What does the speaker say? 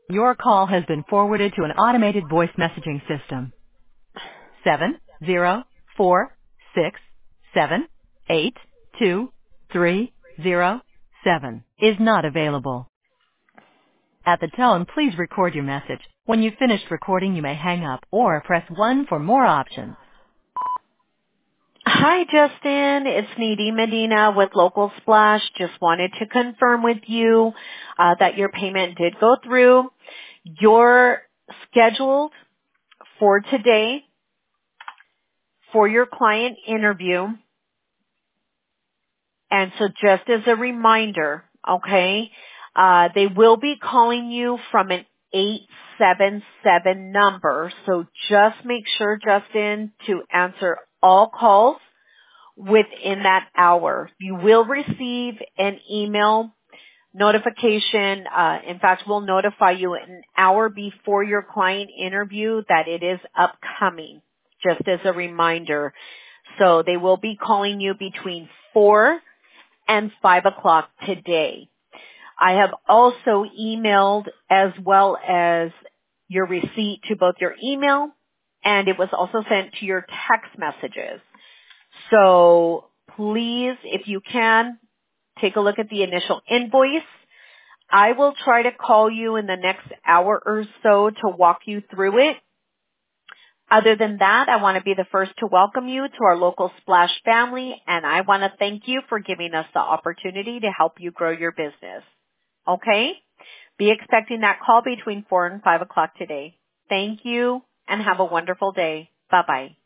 Your call has been forwarded to an automated voice messaging system. 70467823307 is not available. At the tone, please record your message. When you've finished recording, you may hang up or press 1 for more options. Hi, Justin. It's Needy Medina with Local Splash. Just wanted to confirm with you that your payment did go through. You're scheduled for today for your client interview. And so just as a reminder, okay, they will be calling you from an 877 number. So just make sure, Justin, to answer all calls within that hour. You will receive an email notification. In fact, we'll notify you an hour before your client interview that it is upcoming, just as a reminder. So they will be calling you between 4 and 5 o'clock today. I have also emailed as well as your receipt to both your email, and it was also sent to your text messages. So please, if you can, take a look at the initial invoice. I will try to call you in the next hour or so to walk you through it. Other than that, I want to be the first to welcome you to our Local Splash family, and I want to thank you for giving us the opportunity to help you grow your business. Okay? Be expecting that call between 4 and 5 o'clock today. Thank you, and have a wonderful day. Bye-bye.